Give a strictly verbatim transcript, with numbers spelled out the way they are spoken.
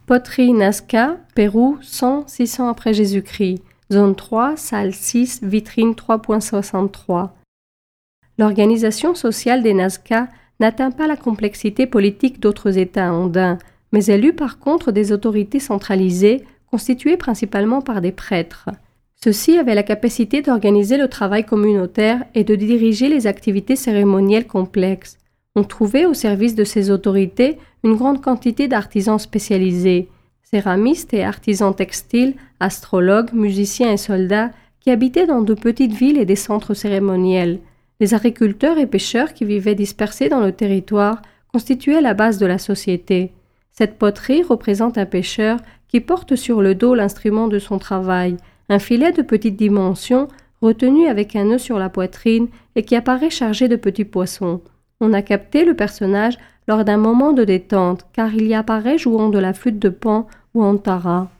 Poterie Nazca, Pérou, cent à six cents après Jésus-Christ. Zone trois, salle six, vitrine trois virgule soixante-trois. L'organisation sociale des Nazca n'atteint pas la complexité politique d'autres États andins, mais elle eut par contre des autorités centralisées, constituées principalement par des prêtres. Ceux-ci avaient la capacité d'organiser le travail communautaire et de diriger les activités cérémonielles complexes. On trouvait au service de ces autorités une grande quantité d'artisans spécialisés, céramistes et artisans textiles, astrologues, musiciens et soldats qui habitaient dans de petites villes et des centres cérémoniels. Les agriculteurs et pêcheurs qui vivaient dispersés dans le territoire constituaient la base de la société. Cette poterie représente un pêcheur qui porte sur le dos l'instrument de son travail, un filet de petite dimension retenu avec un nœud sur la poitrine et qui apparaît chargé de petits poissons. On a capté le personnage lors d'un moment de détente, car il y apparaît jouant de la flûte de Pan ou antara.